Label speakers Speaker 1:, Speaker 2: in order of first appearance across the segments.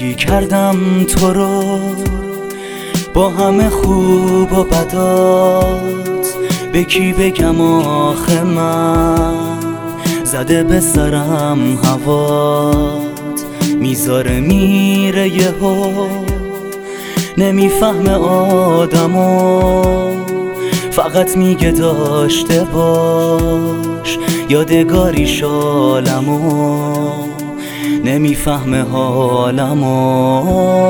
Speaker 1: زندگی کردم تو رو با همه خوب و بدات، به کی بگم آخه من زده به سرم هوات، میذاره میره یهو نمیفهمه آدمو، فقط میگه داشته باش یادگاری شالمو، نمیفهمه حالمو.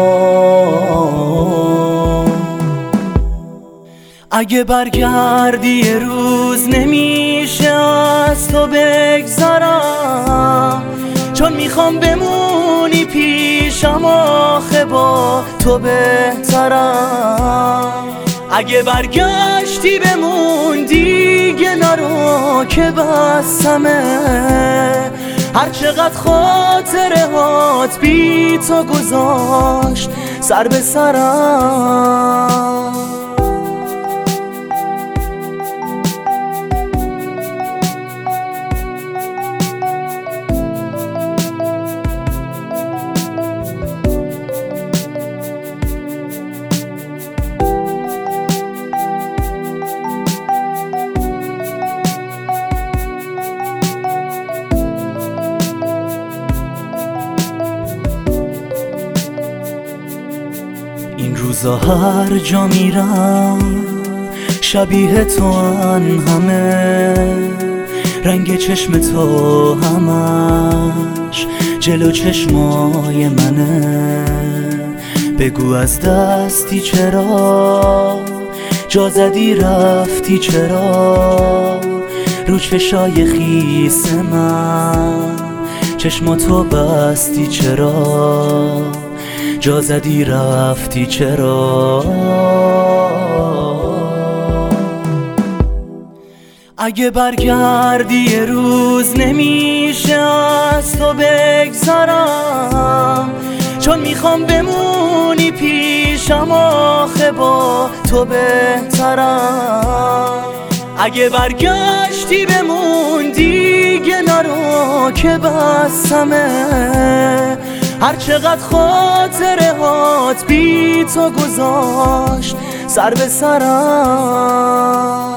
Speaker 1: اگه برگردی یه روز نمیشه از تو بگذارم، چون میخوام بمونی پیشم، آخه با تو بهترم. اگه برگشتی بمون دیگه نرو که بسمه، هر چقدر خاطره هات بی تو گذاشت سر به سرم. این روزا هر جا میرم شبیه تو ان همه، رنگ چشم تو همش جلو چشمای منه. بگو از دستی چرا جا زدی رفتی، چرا رو چشای خیس من چشماتو بستی، چرا جا زدی رفتی، چرا؟ اگه برگردی یه روز نمیشه از تو بگذارم، چون میخوام بمونی پیشم، آخه با تو بهترم. اگه برگشتی بمون دیگه نرو که بسمه، هر چقدر خاطره هات بی تو گذاشت سر به سرم.